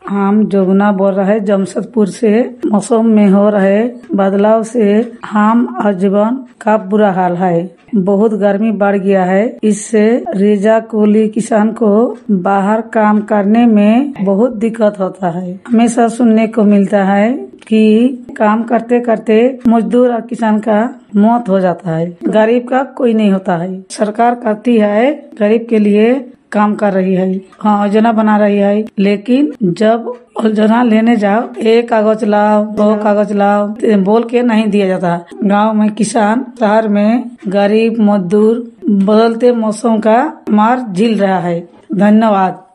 हम जोगना बोल रहे जमशेदपुर से। मौसम में हो रहे बदलाव से हम आजीवन का बुरा हाल है। बहुत गर्मी बढ़ गया है। इससे रेजा कोली किसान को बाहर काम करने में बहुत दिक्कत होता है। हमेशा सुनने को मिलता है कि काम करते करते मजदूर और किसान का मौत हो जाता है। गरीब का कोई नहीं होता है। सरकार कहती है गरीब के लिए काम कर रही है, हाँ योजना बना रही है, लेकिन जब योजना लेने जाओ एक कागज लाओ, दो कागज लाओ बोल के नहीं दिया जाता। गांव में किसान, शहर में गरीब मजदूर बदलते मौसम का मार झेल रहा है। धन्यवाद।